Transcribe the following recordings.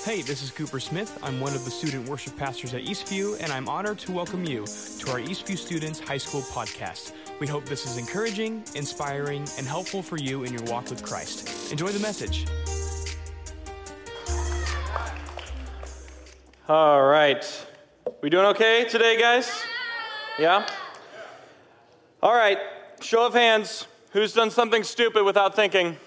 Hey, this is Cooper Smith. I'm one of the student worship pastors at Eastview, and I'm honored to welcome you to our Eastview Students High School podcast. We hope this is encouraging, inspiring, and helpful for you in your walk with Christ. Enjoy the message. All right. We doing okay today, guys? Yeah? All right. Show of hands. Who's done something stupid without thinking?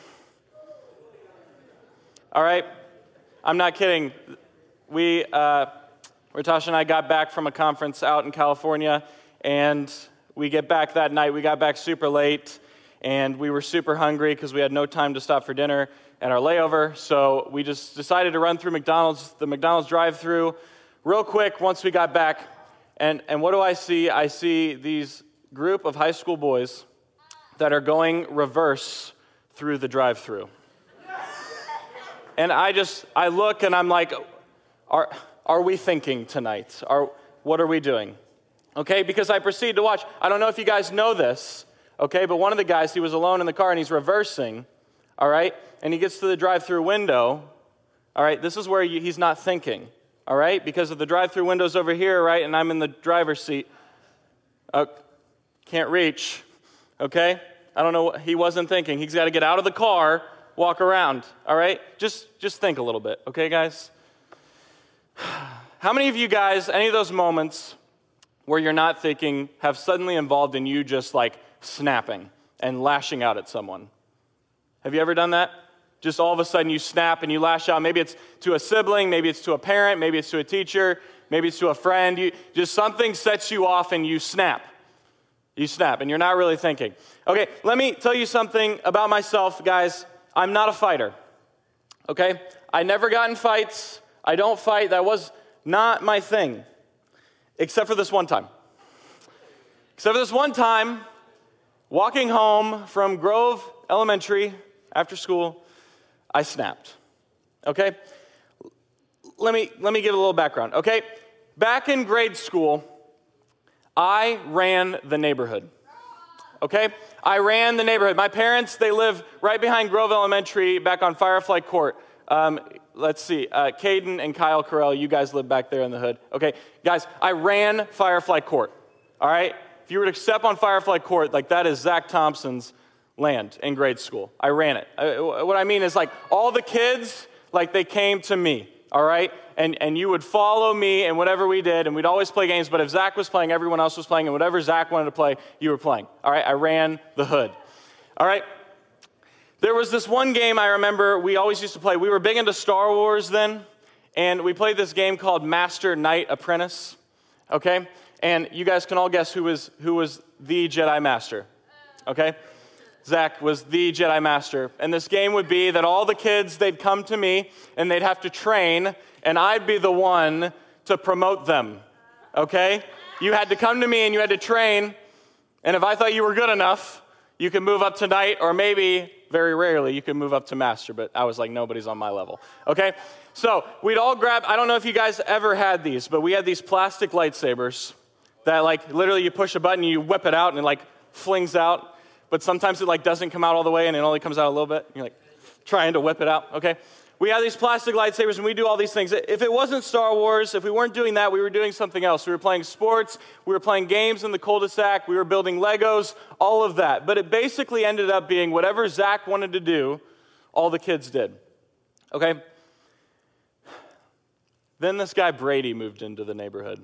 All right. I'm not kidding. Tasha and I got back from a conference out in California, and we get back that night. We got back super late, and we were super hungry because we had no time to stop for dinner at our layover. So we just decided to run through the McDonald's drive-thru real quick once we got back. And what do I see? I see these group of high school boys that are going reverse through the drive-thru. And I look and I'm like, are we thinking tonight? What are we doing? Okay, because I proceed to watch. I don't know if you guys know this, okay, but one of the guys, he was alone in the car and he's reversing, all right? And he gets to the drive-thru window, all right? This is where he's not thinking, all right? Because of the drive-thru window's over here, right? And I'm in the driver's seat. Can't reach, okay? I don't know, he wasn't thinking. He's got to get out of the car, walk around, all right? Just think a little bit, okay, guys? How many of you guys, any of those moments where you're not thinking, have suddenly involved in you just like snapping and lashing out at someone? Have you ever done that? Just all of a sudden you snap and you lash out. Maybe it's to a sibling, maybe it's to a parent, maybe it's to a teacher, maybe it's to a friend. Just something sets you off and you snap. You snap and you're not really thinking. Okay, let me tell you something about myself, guys. I'm not a fighter, okay? I never got in fights. I don't fight. That was not my thing, except for this one time. Except for this one time, walking home from Grove Elementary after school, I snapped, okay? Let me give a little background, okay? Back in grade school, I ran the neighborhood. Okay? I ran the neighborhood. My parents, they live right behind Grove Elementary back on Firefly Court. Let's see, Caden and Kyle Carell, you guys live back there in the hood. Okay, guys, I ran Firefly Court, all right? If you were to step on Firefly Court, like that is Zach Thompson's land in grade school. I ran it. What I mean is like all the kids, like they came to me, all right? And you would follow me and whatever we did, and we'd always play games, but if Zach was playing, everyone else was playing, and whatever Zach wanted to play, you were playing. All right, I ran the hood. All right, there was this one game I remember we always used to play. We were big into Star Wars then, and we played this game called Master Knight Apprentice, okay? And you guys can all guess who was the Jedi Master, okay? Zach was the Jedi Master. And this game would be that all the kids, they'd come to me, and they'd have to train, and I'd be the one to promote them, okay? You had to come to me, and you had to train, and if I thought you were good enough, you could move up to Knight, or maybe, very rarely, you could move up to Master, but I was like, nobody's on my level, okay? So we'd all grab, I don't know if you guys ever had these, but we had these plastic lightsabers that, like, literally you push a button, you whip it out, and it, like, flings out. But sometimes it like doesn't come out all the way and it only comes out a little bit. You're like trying to whip it out, okay? We have these plastic lightsabers and we do all these things. If it wasn't Star Wars, if we weren't doing that, we were doing something else. We were playing sports, we were playing games in the cul-de-sac, we were building Legos, all of that. But it basically ended up being whatever Zach wanted to do, all the kids did, okay? Then this guy Brady moved into the neighborhood.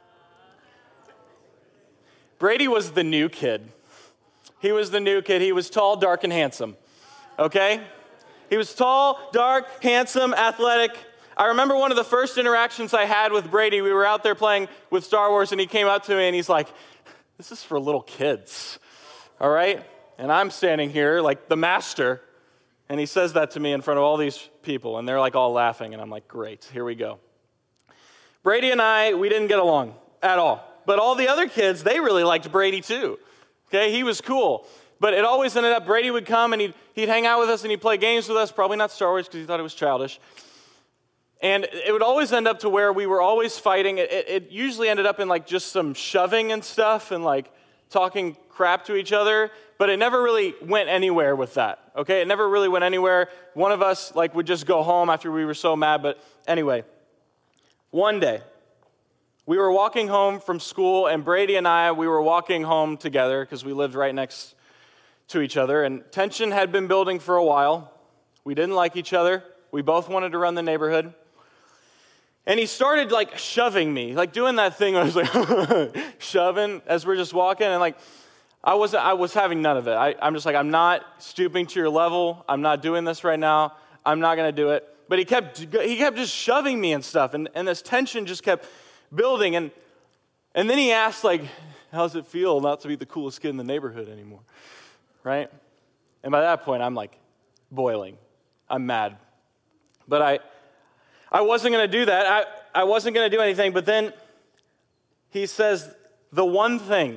Brady was the new kid. He was the new kid. He was tall, dark, and handsome, okay? He was tall, dark, handsome, athletic. I remember one of the first interactions I had with Brady. We were out there playing with Star Wars, and he came up to me, and he's like, this is for little kids, all right? And I'm standing here like the master, and he says that to me in front of all these people, and they're like all laughing, and I'm like, great, here we go. Brady and I, we didn't get along at all. But all the other kids, they really liked Brady too. Okay, he was cool. But it always ended up, Brady would come and he'd hang out with us and he'd play games with us, probably not Star Wars because he thought it was childish. And it would always end up to where we were always fighting. It usually ended up in like just some shoving and stuff and like talking crap to each other, but it never really went anywhere with that, okay? It never really went anywhere. One of us, would just go home after we were so mad, but anyway. One day, we were walking home from school, and Brady and I, we were walking home together because we lived right next to each other, and tension had been building for a while. We didn't like each other. We both wanted to run the neighborhood. And he started shoving me, doing that thing where I was shoving as we're just walking, and I was having none of it. I'm just I'm not stooping to your level. I'm not doing this right now. I'm not going to do it. But he kept just shoving me and stuff, and this tension just kept building. And then he asked, how does it feel not to be the coolest kid in the neighborhood anymore, right? And by that point, I'm boiling. I'm mad. But I wasn't going to do that. I wasn't going to do anything. But then he says, the one thing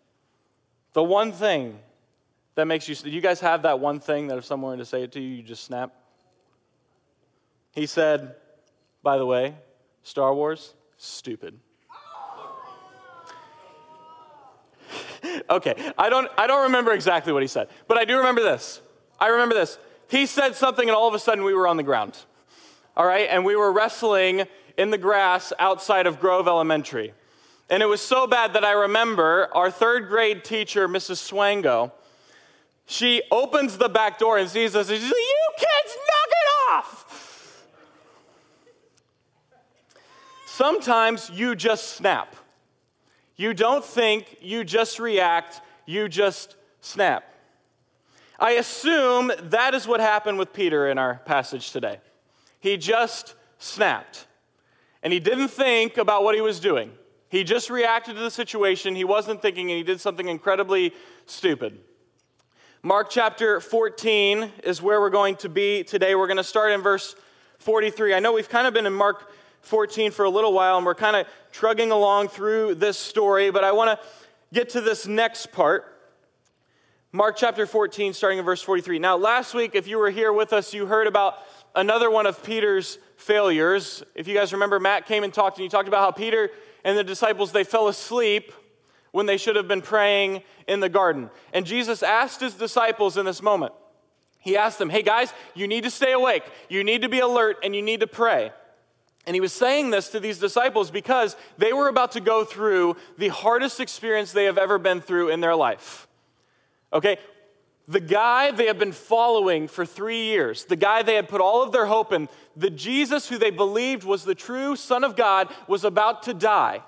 that makes you, do you guys have that one thing that if someone were to say it to you, you just snap? He said, by the way, Star Wars, stupid. Okay, I don't remember exactly what he said, but I do remember this. I remember this. He said something, and all of a sudden we were on the ground. All right, and we were wrestling in the grass outside of Grove Elementary. And it was so bad that I remember our third grade teacher, Mrs. Swango, she opens the back door and sees us, and she's like, "You kids, knock it off!" Sometimes you just snap. You don't think, you just react, you just snap. I assume that is what happened with Peter in our passage today. He just snapped. And he didn't think about what he was doing. He just reacted to the situation. He wasn't thinking, and he did something incredibly stupid. Mark chapter 14 is where we're going to be today. We're going to start in verse 43. I know we've kind of been in Mark 14 for a little while, and we're kind of trudging along through this story, but I want to get to this next part. Mark chapter 14, starting in verse 43. Now, last week, if you were here with us, you heard about another one of Peter's failures. If you guys remember, Matt came and talked about how Peter and the disciples, they fell asleep when they should have been praying in the garden. And Jesus asked his disciples in this moment, he asked them, hey guys, you need to stay awake, you need to be alert, and you need to pray. And he was saying this to these disciples because they were about to go through the hardest experience they have ever been through in their life. Okay? The guy they have been following for 3 years, the guy they had put all of their hope in, the Jesus who they believed was the true Son of God, was about to die.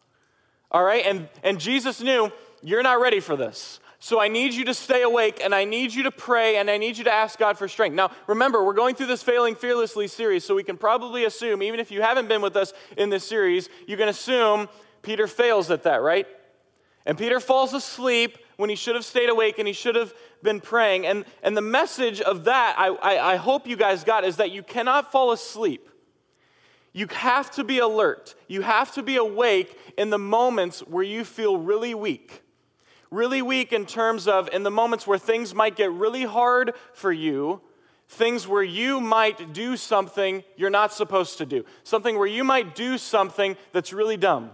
All right? And Jesus knew, you're not ready for this. So I need you to stay awake, and I need you to pray, and I need you to ask God for strength. Now, remember, we're going through this Failing Fearlessly series, so we can probably assume, even if you haven't been with us in this series, you can assume Peter fails at that, right? And Peter falls asleep when he should have stayed awake and he should have been praying. And the message of that, I hope you guys got, is that you cannot fall asleep. You have to be alert. You have to be awake in the moments where you feel really weak. Really weak in terms of in the moments where things might get really hard for you, things where you might do something you're not supposed to do, something where you might do something that's really dumb.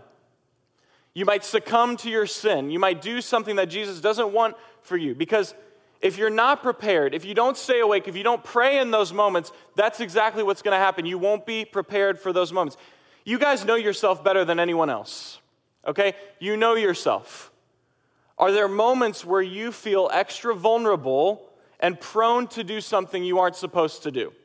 You might succumb to your sin. You might do something that Jesus doesn't want for you. Because if you're not prepared, if you don't stay awake, if you don't pray in those moments, that's exactly what's going to happen. You won't be prepared for those moments. You guys know yourself better than anyone else, okay? You know yourself. Are there moments where you feel extra vulnerable and prone to do something you aren't supposed to do?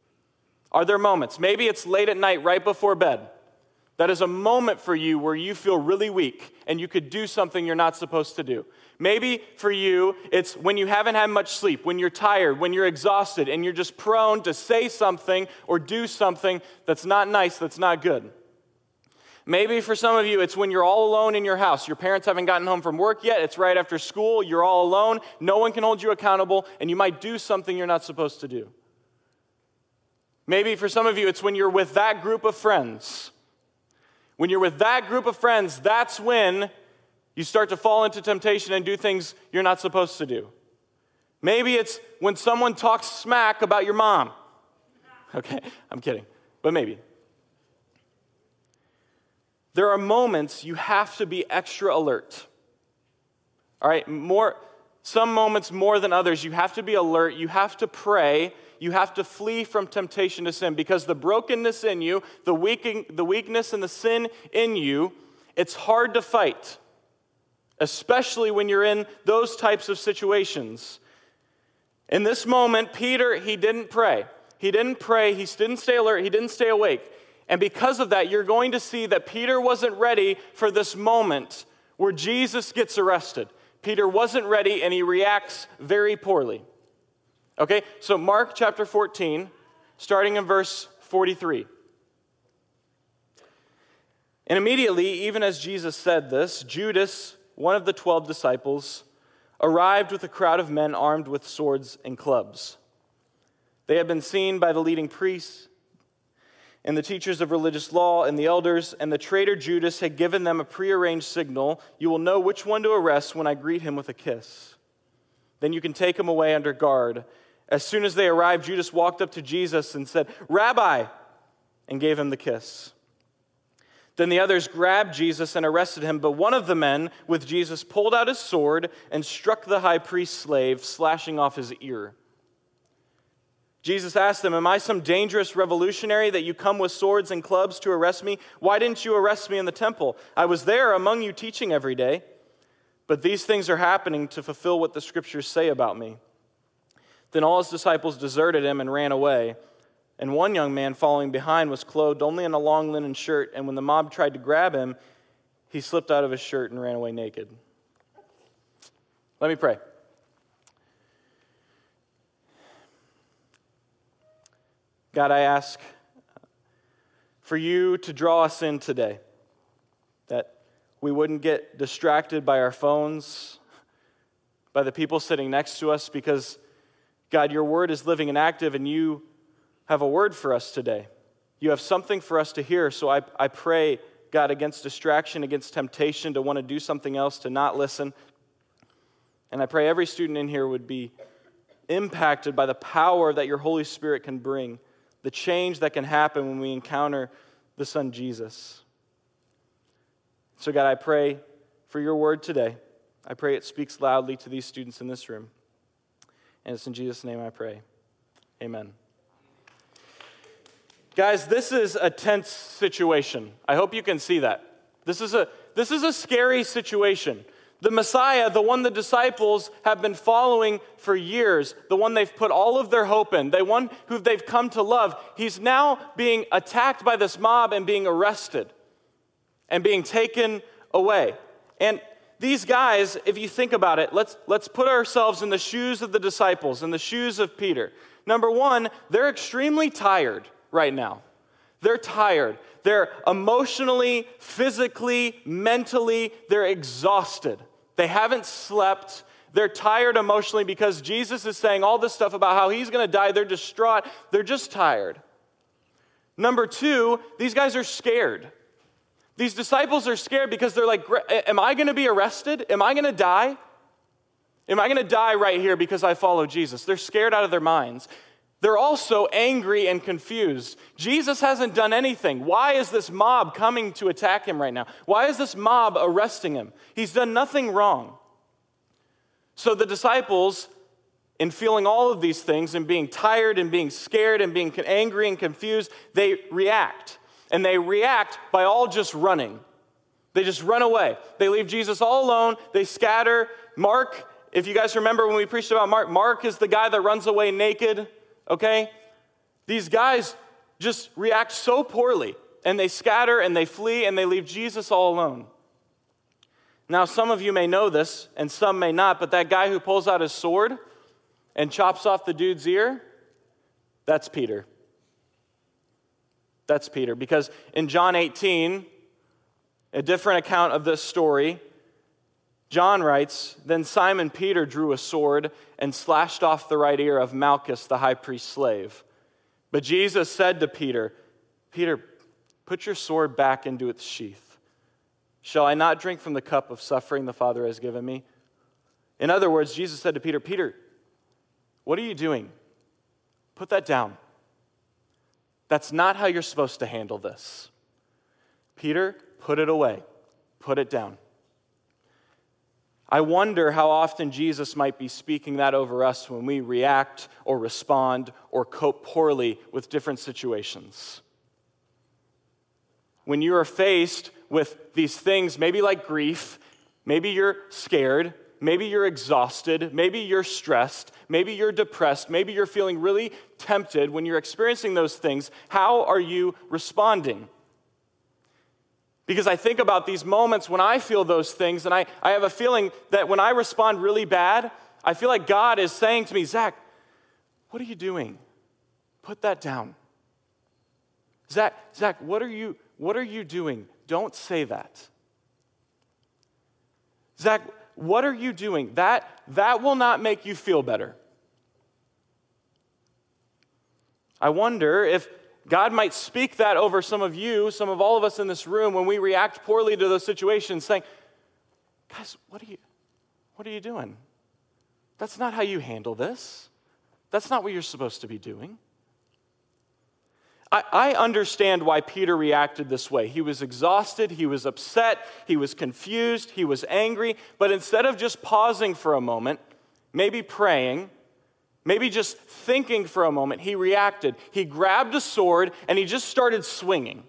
Are there moments? Maybe it's late at night, right before bed. That is a moment for you where you feel really weak and you could do something you're not supposed to do. Maybe for you, it's when you haven't had much sleep, when you're tired, when you're exhausted, and you're just prone to say something or do something that's not nice, that's not good. Maybe for some of you, it's when you're all alone in your house. Your parents haven't gotten home from work yet. It's right after school. You're all alone. No one can hold you accountable, and you might do something you're not supposed to do. Maybe for some of you, it's when you're with that group of friends. When you're with that group of friends, that's when you start to fall into temptation and do things you're not supposed to do. Maybe it's when someone talks smack about your mom. Okay, I'm kidding, but maybe. There are moments you have to be extra alert. All right, some moments more than others, you have to be alert, you have to pray, you have to flee from temptation to sin, because the brokenness in you, the weakness and the sin in you, it's hard to fight, especially when you're in those types of situations. In this moment, Peter, he didn't pray. He didn't pray, he didn't stay alert, he didn't stay awake. And because of that, you're going to see that Peter wasn't ready for this moment where Jesus gets arrested. Peter wasn't ready, and he reacts very poorly. Okay, so Mark chapter 14, starting in verse 43. And immediately, even as Jesus said this, Judas, one of the 12 disciples, arrived with a crowd of men armed with swords and clubs. They had been seen by the leading priests and the teachers of religious law and the elders, and the traitor Judas had given them a prearranged signal. You will know which one to arrest when I greet him with a kiss. Then you can take him away under guard. As soon as they arrived, Judas walked up to Jesus and said, "Rabbi," and gave him the kiss. Then the others grabbed Jesus and arrested him, but one of the men with Jesus pulled out his sword and struck the high priest's slave, slashing off his ear. Jesus asked them, "Am I some dangerous revolutionary that you come with swords and clubs to arrest me? Why didn't you arrest me in the temple? I was there among you teaching every day. But these things are happening to fulfill what the scriptures say about me." Then all his disciples deserted him and ran away. And one young man following behind was clothed only in a long linen shirt, and when the mob tried to grab him, he slipped out of his shirt and ran away naked. Let me pray. God, I ask for you to draw us in today, that we wouldn't get distracted by our phones, by the people sitting next to us, because, God, your word is living and active, and you have a word for us today. You have something for us to hear, so I pray, God, against distraction, against temptation to want to do something else, to not listen. And I pray every student in here would be impacted by the power that your Holy Spirit can bring, the change that can happen when we encounter the Son Jesus. So God, I pray for your word today. I pray it speaks loudly to these students in this room. And it's in Jesus' name I pray. Amen. Guys, this is a tense situation. I hope you can see that. This is a scary situation. The Messiah, the one the disciples have been following for years, the one they've put all of their hope in, the one who they've come to love, he's now being attacked by this mob and being arrested and being taken away. And these guys, if you think about it, let's put ourselves in the shoes of the disciples, in the shoes of Peter. Number one, they're extremely tired right now. They're tired. They're emotionally, physically, mentally, they're exhausted. They haven't slept. They're tired emotionally because Jesus is saying all this stuff about how he's going to die. They're distraught. They're just tired. Number two, these guys are scared. These disciples are scared because they're like, am I going to be arrested? Am I going to die? Am I going to die right here because I follow Jesus? They're scared out of their minds. They're also angry and confused. Jesus hasn't done anything. Why is this mob coming to attack him right now? Why is this mob arresting him? He's done nothing wrong. So the disciples, in feeling all of these things and being tired and being scared and being angry and confused, they react. And they react by all just running. They just run away. They leave Jesus all alone. They scatter. Mark, if you guys remember when we preached about Mark is the guy that runs away naked. Okay? These guys just react so poorly, and they scatter and they flee and they leave Jesus all alone. Now, some of you may know this and some may not, but that guy who pulls out his sword and chops off the dude's ear, that's Peter. That's Peter, because in John 18, a different account of this story, John writes, "Then Simon Peter drew a sword and slashed off the right ear of Malchus, the high priest's slave. But Jesus said to Peter, 'Peter, put your sword back into its sheath. Shall I not drink from the cup of suffering the Father has given me?'" In other words, Jesus said to Peter, "Peter, what are you doing? Put that down. That's not how you're supposed to handle this. Peter, put it away. Put it down." I wonder how often Jesus might be speaking that over us when we react or respond or cope poorly with different situations. When you are faced with these things, maybe like grief, maybe you're scared, maybe you're exhausted, maybe you're stressed, maybe you're depressed, maybe you're feeling really tempted. When you're experiencing those things, how are you responding? Because I think about these moments when I feel those things, and I have a feeling that when I respond really bad, I feel like God is saying to me, Zach, what are you doing? Put that down. Zach, what are you doing? Don't say that. Zach, what are you doing? That will not make you feel better. I wonder if God might speak that over some of you, some of all of us in this room, when we react poorly to those situations, saying, guys, what are you doing? That's not how you handle this. That's not what you're supposed to be doing. I understand why Peter reacted this way. He was exhausted, he was upset, he was confused, he was angry, but instead of just pausing for a moment, maybe praying, maybe just thinking for a moment, he reacted. He grabbed a sword and he just started swinging.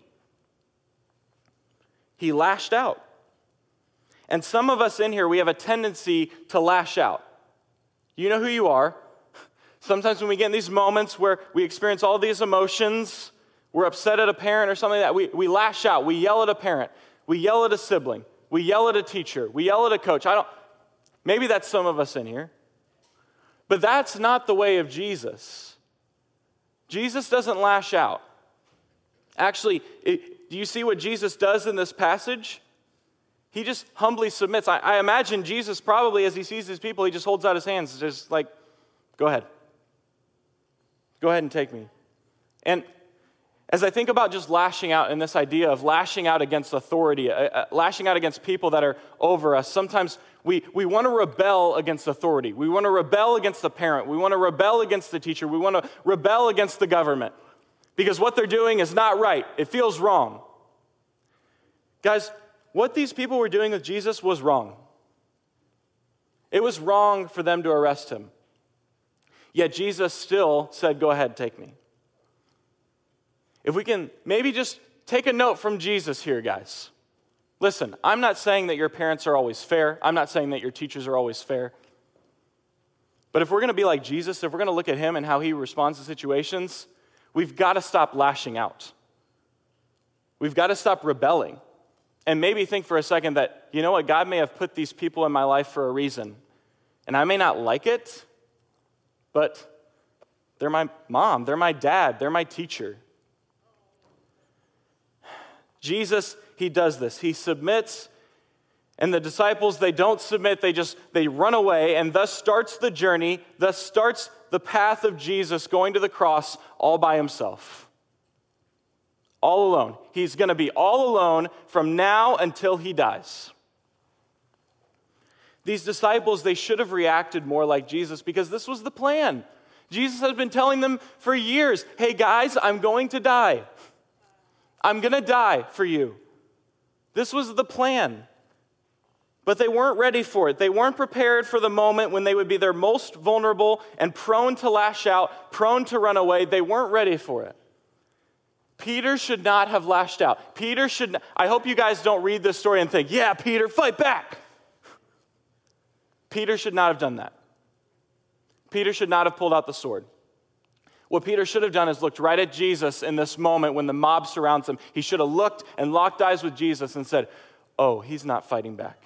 He lashed out. And some of us in here, we have a tendency to lash out. You know who you are. Sometimes when we get in these moments where we experience all these emotions, we're upset at a parent or something like that, we lash out. We yell at a parent. We yell at a sibling. We yell at a teacher. We yell at a coach. Maybe that's some of us in here. But that's not the way of Jesus. Jesus doesn't lash out. Actually, do you see what Jesus does in this passage? He just humbly submits. I imagine Jesus probably, as he sees these people, he just holds out his hands, just like, go ahead. Go ahead and take me. And as I think about just lashing out and this idea of lashing out against authority, lashing out against people that are over us, sometimes we want to rebel against authority. We want to rebel against the parent. We want to rebel against the teacher. We want to rebel against the government because what they're doing is not right. It feels wrong. Guys, what these people were doing with Jesus was wrong. It was wrong for them to arrest him. Yet Jesus still said, go ahead, take me. If we can maybe just take a note from Jesus here, guys. Listen, I'm not saying that your parents are always fair. I'm not saying that your teachers are always fair. But if we're going to be like Jesus, if we're going to look at him and how he responds to situations, we've got to stop lashing out. We've got to stop rebelling. And maybe think for a second that, you know what, God may have put these people in my life for a reason. And I may not like it, but they're my mom, they're my dad, they're my teacher. Jesus, he does this. He submits, and the disciples, they don't submit, they run away, and thus starts the journey, thus starts the path of Jesus going to the cross all by himself. All alone. He's going to be all alone from now until he dies. These disciples, they should have reacted more like Jesus because this was the plan. Jesus has been telling them for years, hey guys, I'm going to die. I'm going to die for you. This was the plan. But they weren't ready for it. They weren't prepared for the moment when they would be their most vulnerable and prone to lash out, prone to run away. They weren't ready for it. Peter should not have lashed out. I hope you guys don't read this story and think, yeah, Peter, fight back. Peter should not have done that. Peter should not have pulled out the sword. What Peter should have done is looked right at Jesus in this moment when the mob surrounds him. He should have looked and locked eyes with Jesus and said, oh, he's not fighting back.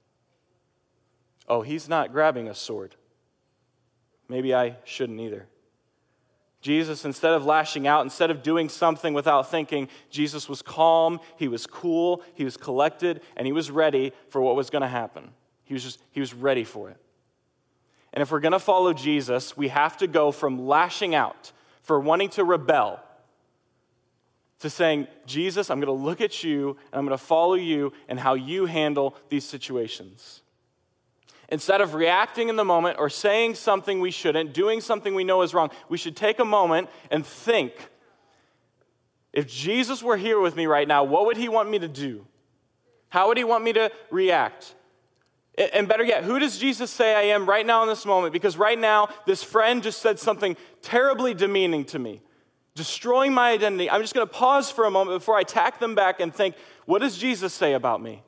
Oh, he's not grabbing a sword. Maybe I shouldn't either. Jesus, instead of lashing out, instead of doing something without thinking, Jesus was calm, he was cool, he was collected, and he was ready for what was going to happen. He was ready for it. And if we're going to follow Jesus, we have to go from lashing out, for wanting to rebel, to saying, Jesus, I'm going to look at you, and I'm going to follow you and how you handle these situations. Instead of reacting in the moment or saying something we shouldn't, doing something we know is wrong, we should take a moment and think, if Jesus were here with me right now, what would he want me to do? How would he want me to react? And better yet, who does Jesus say I am right now in this moment? Because right now, this friend just said something terribly demeaning to me, destroying my identity. I'm just going to pause for a moment before I tack them back and think, what does Jesus say about me?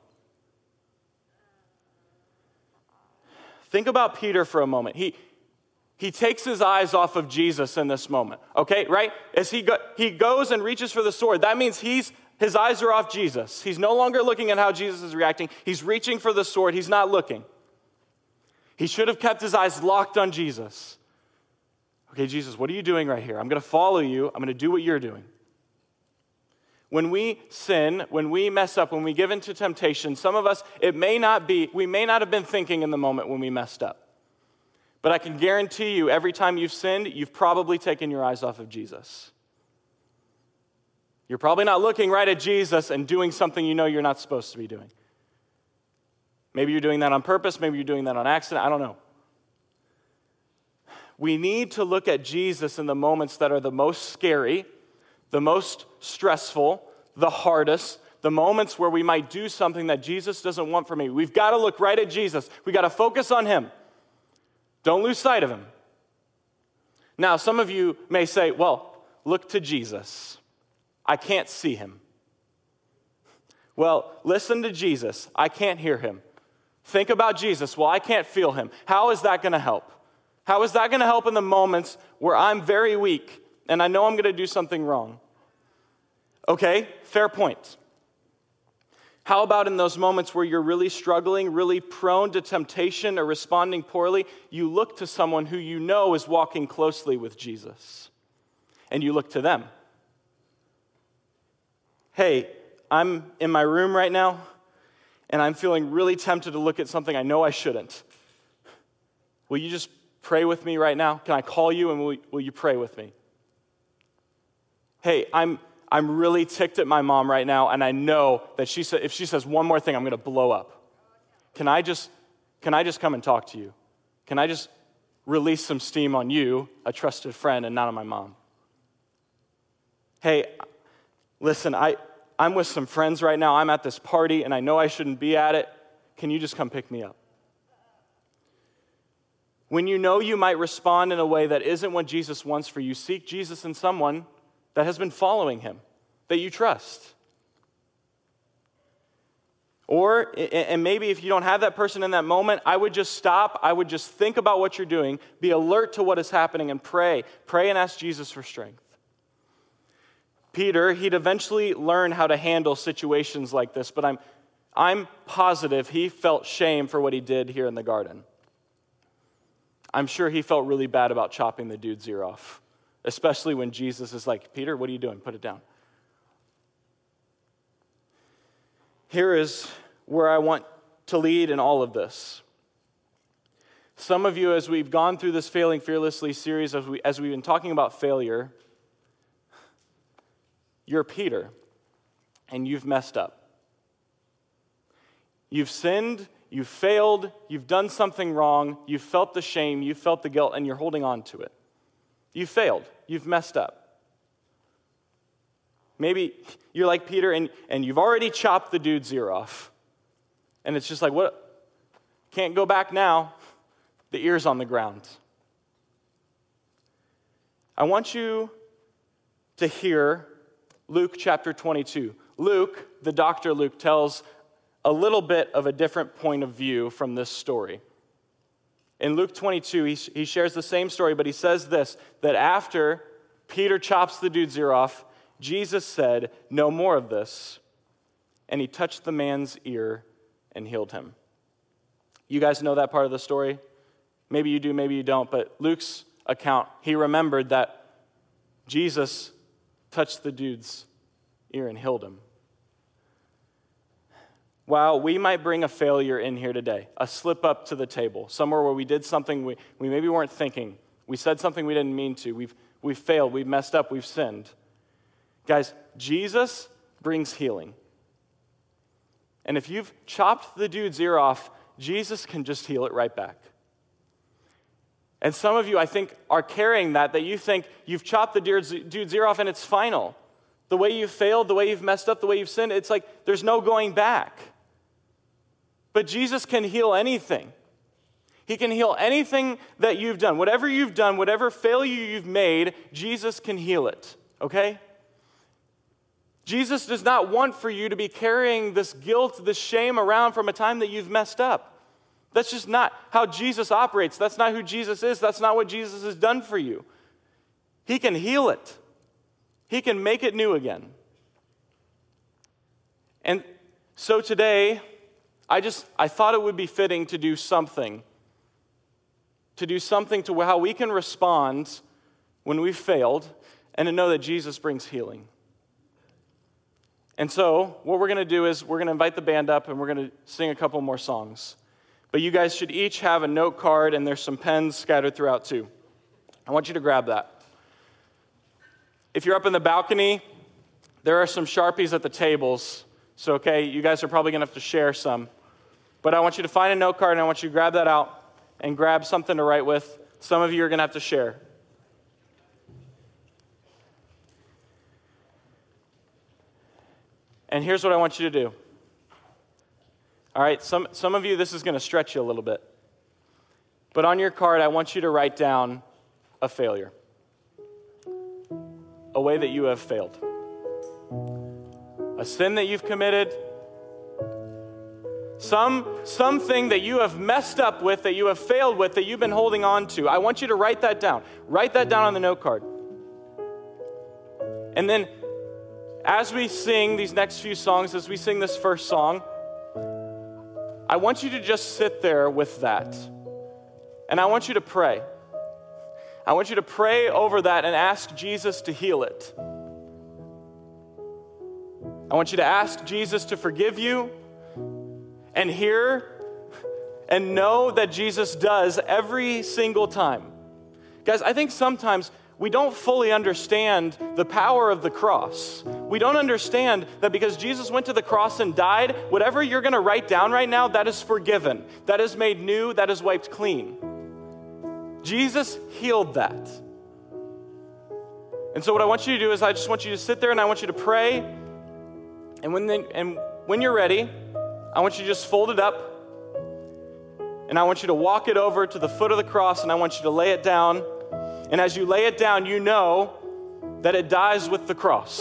Think about Peter for a moment. He takes his eyes off of Jesus in this moment, okay, right? As he goes and reaches for the sword, that means his eyes are off Jesus. He's no longer looking at how Jesus is reacting. He's reaching for the sword. He's not looking. He should have kept his eyes locked on Jesus. Okay, Jesus, what are you doing right here? I'm going to follow you. I'm going to do what you're doing. When we sin, when we mess up, when we give into temptation, some of us, we may not have been thinking in the moment when we messed up. But I can guarantee you, every time you've sinned, you've probably taken your eyes off of Jesus. You're probably not looking right at Jesus and doing something you know you're not supposed to be doing. Maybe you're doing that on purpose, maybe you're doing that on accident, I don't know. We need to look at Jesus in the moments that are the most scary, the most stressful, the hardest, the moments where we might do something that Jesus doesn't want from me. We've got to look right at Jesus. We've got to focus on him. Don't lose sight of him. Now, some of you may say, well, look to Jesus. I can't see him. Well, listen to Jesus. I can't hear him. Think about Jesus. Well, I can't feel him. How is that going to help? How is that going to help in the moments where I'm very weak and I know I'm going to do something wrong? Okay, fair point. How about in those moments where you're really struggling, really prone to temptation or responding poorly, you look to someone who you know is walking closely with Jesus, and you look to them. Hey, I'm in my room right now, and I'm feeling really tempted to look at something I know I shouldn't. Will you just pray with me right now? Can I call you, and will you pray with me? Hey, I'm really ticked at my mom right now, and I know that if she says one more thing, I'm going to blow up. Can I just come and talk to you? Can I just release some steam on you, a trusted friend, and not on my mom? Hey, listen, I'm with some friends right now. I'm at this party, and I know I shouldn't be at it. Can you just come pick me up? When you know you might respond in a way that isn't what Jesus wants for you, seek Jesus in someone that has been following him, that you trust. Or, and maybe if you don't have that person in that moment, I would just stop. I would just think about what you're doing, be alert to what is happening, and pray. Pray and ask Jesus for strength. Peter, he'd eventually learn how to handle situations like this, but I'm positive he felt shame for what he did here in the garden. I'm sure he felt really bad about chopping the dude's ear off, especially when Jesus is like, Peter, what are you doing? Put it down. Here is where I want to lead in all of this. Some of you, as we've gone through this Failing Fearlessly series, as we've been talking about failure, you're Peter, and you've messed up. You've sinned, you've failed, you've done something wrong, you've felt the shame, you've felt the guilt, and you're holding on to it. You failed. You've messed up. Maybe you're like Peter and you've already chopped the dude's ear off. And it's just like, what? Can't go back now. The ear's on the ground. I want you to hear Luke chapter 22. Luke, the Dr. Luke, tells a little bit of a different point of view from this story. In Luke 22, he shares the same story, but he says this, that after Peter chops the dude's ear off, Jesus said, "No more of this." And he touched the man's ear and healed him. You guys know that part of the story? Maybe you do, maybe you don't, but Luke's account, he remembered that Jesus touched the dude's ear and healed him. Wow, we might bring a failure in here today, a slip up to the table, somewhere where we did something we maybe weren't thinking. We said something we didn't mean to. We've failed, we've messed up, we've sinned. Guys, Jesus brings healing. And if you've chopped the dude's ear off, Jesus can just heal it right back. And some of you, I think, are carrying that you think you've chopped the dude's ear off and it's final. The way you've failed, the way you've messed up, the way you've sinned, it's like there's no going back. But Jesus can heal anything. He can heal anything that you've done. Whatever you've done, whatever failure you've made, Jesus can heal it, okay? Jesus does not want for you to be carrying this guilt, this shame around from a time that you've messed up. That's just not how Jesus operates. That's not who Jesus is. That's not what Jesus has done for you. He can heal it. He can make it new again. And so today, I thought it would be fitting to do something to how we can respond when we've failed and to know that Jesus brings healing. And so what we're going to do is we're going to invite the band up and we're going to sing a couple more songs. But you guys should each have a note card, and there's some pens scattered throughout too. I want you to grab that. If you're up in the balcony, there are some Sharpies at the tables. So, okay, you guys are probably going to have to share some. But I want you to find a note card, and I want you to grab that out and grab something to write with. Some of you are going to have to share. And here's what I want you to do. All right, some of you, this is going to stretch you a little bit. But on your card, I want you to write down a failure. A way that you have failed. A sin that you've committed. Something that you have messed up with, that you have failed with, that you've been holding on to. I want you to write that down. Write that down on the note card. And then, as we sing these next few songs, as we sing this first song, I want you to just sit there with that. And I want you to pray. I want you to pray over that and ask Jesus to heal it. I want you to ask Jesus to forgive you and hear and know that Jesus does every single time. Guys, I think sometimes we don't fully understand the power of the cross. We don't understand that because Jesus went to the cross and died, whatever you're going to write down right now, that is forgiven. That is made new. That is wiped clean. Jesus healed that. And so what I want you to do is I just want you to sit there and I want you to pray. And when you're ready, I want you to just fold it up. And I want you to walk it over to the foot of the cross and I want you to lay it down. And as you lay it down, you know that it dies with the cross.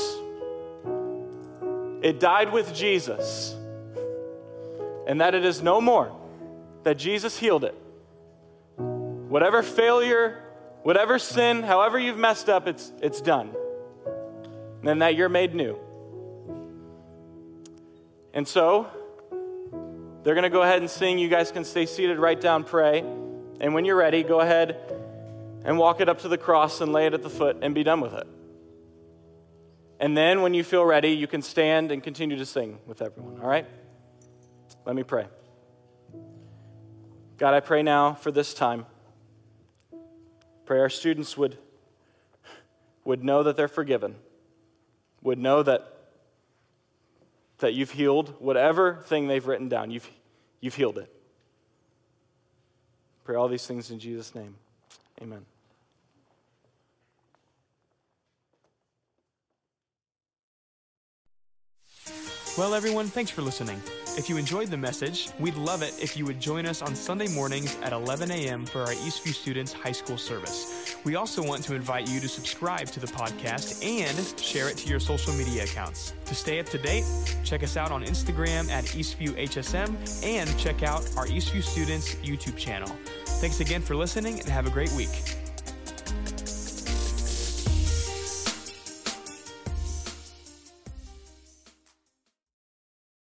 It died with Jesus. And that it is no more. That Jesus healed it. Whatever failure, whatever sin, however you've messed up, it's done. And that you're made new. And so, they're going to go ahead and sing. You guys can stay seated, write down, pray. And when you're ready, go ahead and walk it up to the cross and lay it at the foot and be done with it. And then when you feel ready, you can stand and continue to sing with everyone, all right? Let me pray. God, I pray now for this time. Pray our students would know that they're forgiven, would know that you've healed whatever thing they've written down. You've healed it. Pray all these things in Jesus' name. Amen. Well, everyone, thanks for listening. If you enjoyed the message, we'd love it if you would join us on Sunday mornings at 11 a.m. for our Eastview Students High School service. We also want to invite you to subscribe to the podcast and share it to your social media accounts. To stay up to date, check us out on Instagram at EastviewHSM and check out our Eastview Students YouTube channel. Thanks again for listening and have a great week.